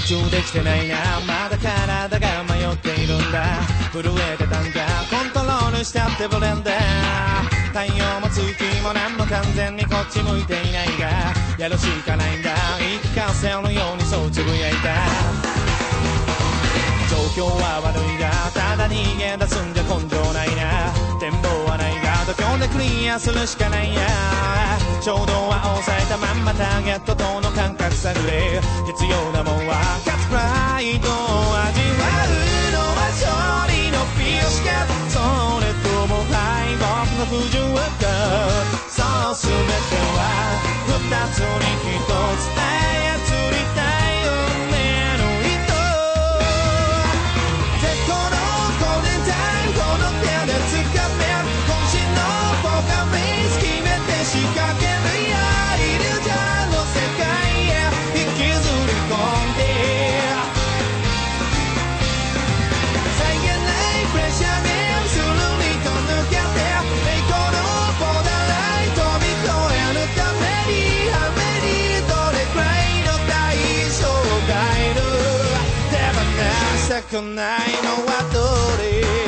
中できてないな、まだ体が迷っているんだ。震えてたんだ、コントロールしちゃってブレンダー。太陽も月も何も完全にこっち向いていないが、やるしかないんだ、言い聞かせのようにそうつぶやいた。状況は悪いがただ逃げ出すんじゃ根性ないな。展望はないが度胸でクリアするしかないや。衝動は抑えたまんまターゲットとの感覚探れ。必要なもんは勝つプライドを味わうのは勝利のフィールしか、それとも敗北の不純か。そう全ては二つに一つ操りたい運命の糸。絶好のゴールデンタイムこの手で掴める。渾身のポーカーフェイス決めて仕掛けるや。イリュージョンの世界へ引きずり込んで、際限ないプレッシャーゲームスルーにと抜けて、栄光のボーダーライン飛び越えるために、ハメにどれくらいの代償がいる。手放したくないのはどれ。